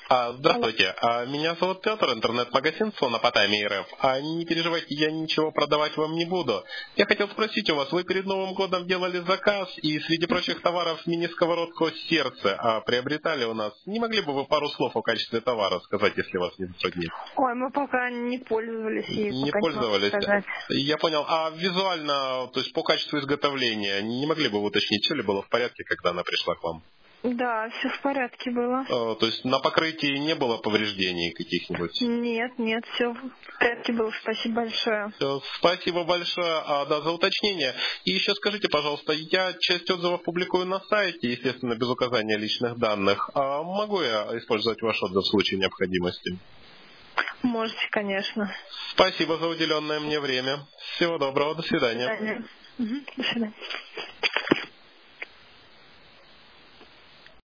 Здравствуйте, меня зовут Петр, интернет-магазин Слонопотамия РФ. Не переживайте, я ничего продавать вам не буду. Я хотел спросить у вас, вы перед Новым годом делали заказ, и среди прочих товаров мини-сковородку «Сердце» приобретали у нас. Не могли бы вы пару слов о качестве товара сказать, если вас не затруднит? Ой, мы пока не пользовались ей. Не пользовались? Я понял. А визуально, то есть по качеству изготовления, не могли бы вы уточнить, все ли было в порядке, когда она пришла к вам? Да, все в порядке было. То есть на покрытии не было повреждений каких-нибудь? Нет, все в порядке было. Спасибо большое. Все, спасибо большое за уточнение. И еще скажите, пожалуйста, я часть отзывов публикую на сайте, естественно, без указания личных данных. Могу я использовать ваш отзыв в случае необходимости? Можете, конечно. Спасибо за уделенное мне время. Всего доброго, до свидания. До свидания. До свидания.